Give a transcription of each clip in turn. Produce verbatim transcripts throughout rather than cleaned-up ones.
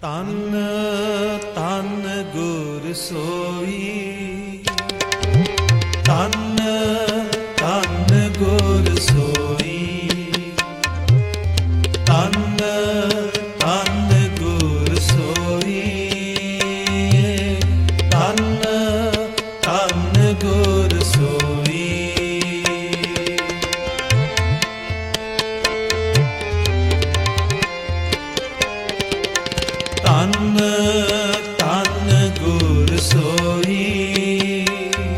ਤਨ ਤਨ ਗੁਰ ਸੋਈ, ਤਨ ਤਨ ਗੁਰ ਸੋਈ, ਤਨ ਤਨ ਗੁਰ ਸੋਈ, ਤਨ ਤਨ ਗੁਰ ਸੋਈ। ਤਨ ਤਨ ਗੁਰ ਸੋਈ,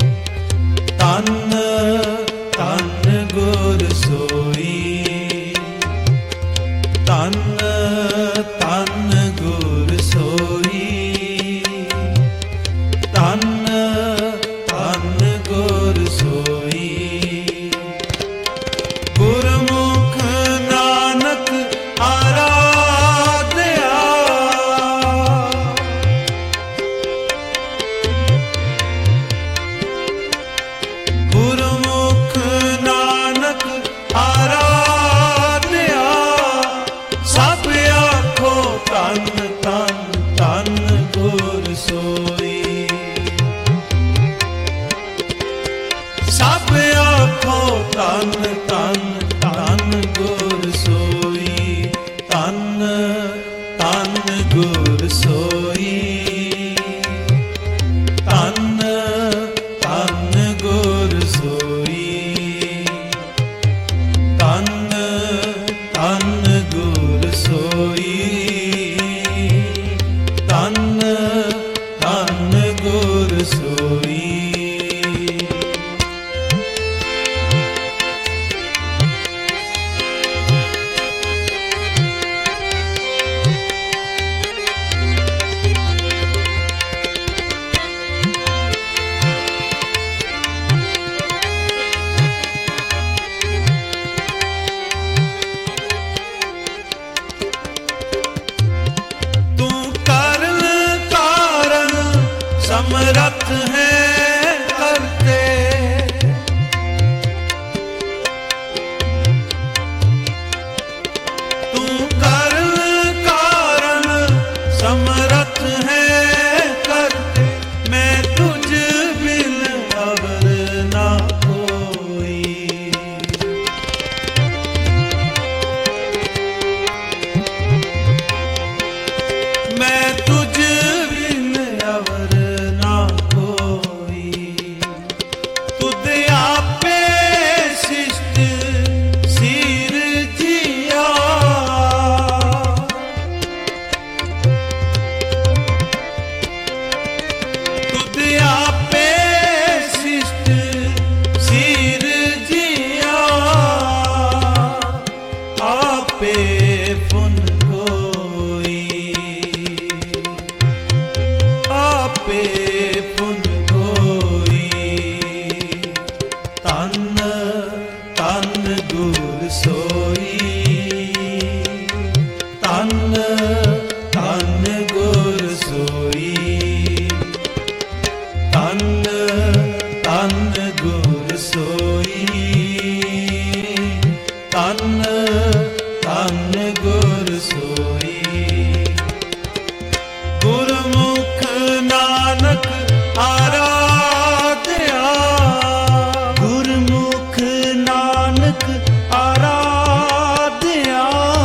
ਤਨ ਤਨ ਗੁਰ ਸੋਈ, ਤਨ ਤਨ ਗੁਰ ਸੋਈ, ਤਨ ਤਨ ਗੁਰ ਸੋਈ। ਗੁਰਮੁਖ ਨਾਨਕ ਆਰਾਧਿਆ, ਗੁਰਮੁਖ ਨਾਨਕ ਆਰਾਧਿਆ, ਸਭ ਆਖੋ ਧੰਨ ਧੰਨ ਧੰਨ ਗੁਰ ਸੋਈ। ਸਭ ਆਖੋ ਧੰਨ ਧੰਨ ਧੰਨ ਗੁਰ ਸੋਈ, ਧੰਨ ਧੰਨ ਗੁਰ ਸੋਈ, ਧੰਨ ਧੰਨ ਗੁਰ ਸੋਈ, ਧੰਨ ਧੰਨ ਗੁਰ ਸੋਈ, ਧੰਨ ਧੰਨ ਗੁਰ ਸੋਈ। ਸਮਰੱਥ ਹੈ ਕਰਤੇ, ਤੂੰ ਕਰਨ ਕਾਰਨ ਸਮਰੱਥ ਹੈ ਕਰਤੇ, ਮੈਂ ਤੁਝ ਬਿਨ ਅਵਰ ਨਾ ਕੋਈ। ਮੈਂ ਤੁਝ ਬਿਨ ਅਵਰ ਗੁਰਮੁਖ ਨਾਨਕ ਆਰਾਧਿਆ, ਗੁਰਮੁਖ ਨਾਨਕ ਆਰਾਧਿਆ,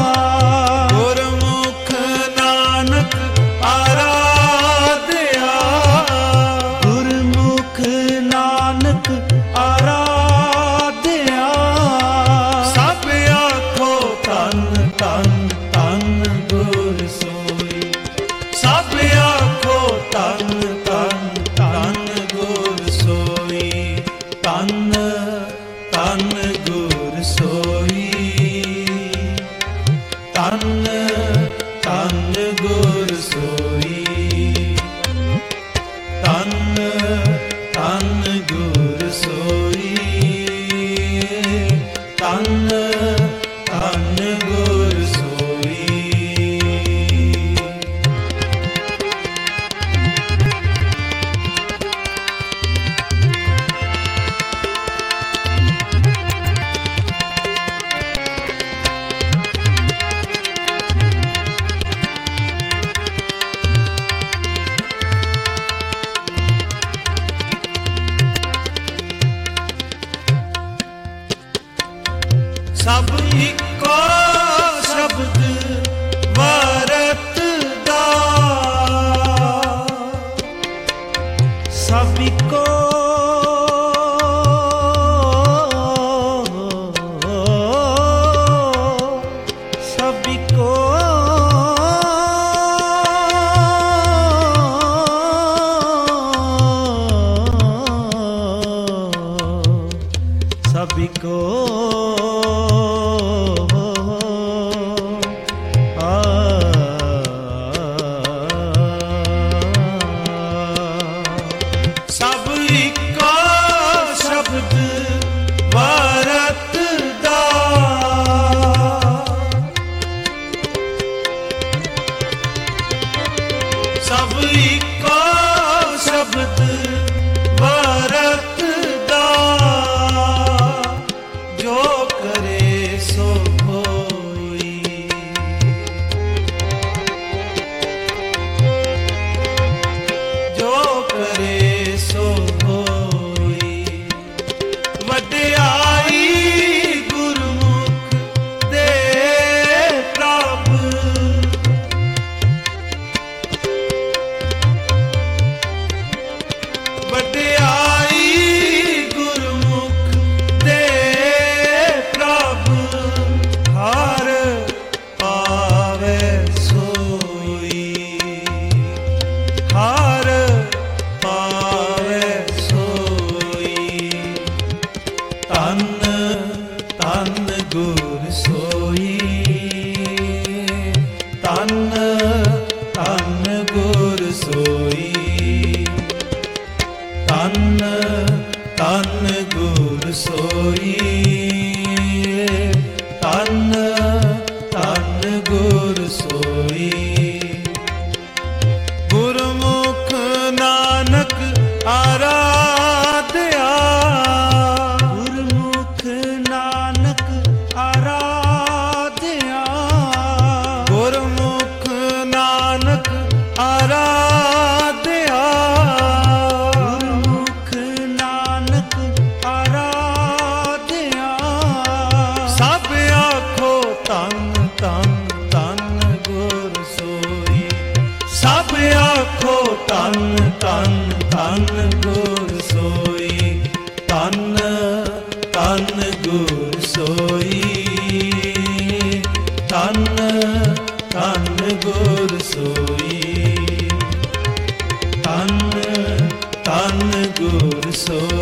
ਗੁਰਮੁਖ ਨਾਨਕ ਆਰਾਧਿਆ, ਗੁਰਮੁਖ ਨਾਨਕ ਆਰਾਧਿਆ, ਸਭ ਆਖੋ ਧੰਨ ਧੰਨ ਧੰਨ ਗੁਰ ਸੋਈ। ਸਭ ਆਖੋ ਧੰਨ ਧੰਨ ਧੰਨ ਗੁਰ ਸੋਈ, ਧੰਨ ਧੰਨ ਗੁਰ ਸੋਈ, ਧੰਨ ਧੰਨ ਗੁਰ ਸੋਈ, ਧੰਨ ਧੰਨ ਗੁਰ ਸੋਈ, ਧੰਨ ਧੰਨ ਗੁਰ ਸੋਈ। ਸਭ ਇੱਕੋ ਸ਼ਬਦ ਵਰਤਦਾ, ਜੋ ਕਰੇ ਸੋ ਹੋਈ। ਜੋ ਕਰੇ ਸੋ ਹੋਈ। ਵਡਿਆਈ ਗੁਰਮੁਖ ਦੇ ਪ੍ਰਭ, ਵਡਿਆਈ ਗੁਰਮੁਖ ਦੇ ਪ੍ਰਭ, ਹਰ ਪਾਵੇ ਸੋਈ। ਹਰ ਪਾਵੇ ਸੋਈ। ਧੰਨ ਧੰਨ ਗੁਰ ਸੋਈ। ਧੰਨ ਧੰਨ ਗੁਰ ਸੋਈ। ਧੰਨ ਧੰਨ ਗੁਰ ਸੋਈ। ਧੰਨ ਧੰਨ ਗੁਰ ਸੋਈ। ਗੁਰਮੁਖ ਨਾਨਕ ਆਰਾਧਿਆ। ਗੁਰਮੁਖ ਨਾਨਕ ਆਰਾਧਿਆ। ਗੁਰਮੁਖ ਨਾਨਕ ਆਰਾਧਿਆ। ਗੁਰਮੁਖ ਨਾਨਕ ਆਰਾਧਿਆ। ਸਭ ਆਖੋ ਧੰਨ ਧੰਨ ਧੰਨ ਗੁਰ ਸੋਈ। ਸਭ ਆਖੋ ਧੰਨ ਧੰਨ ਧੰਨ ਗੁਰ ਸੋਈ। ਧੰਨ ਧੰਨ ਗੁਰ ਸੋਈ। ਧੰਨ ਧੰਨ ਗੁਰ ਸੋਈ। ਧੰਨ ਧੰਨ ਗੁਰ ਸੋਈ।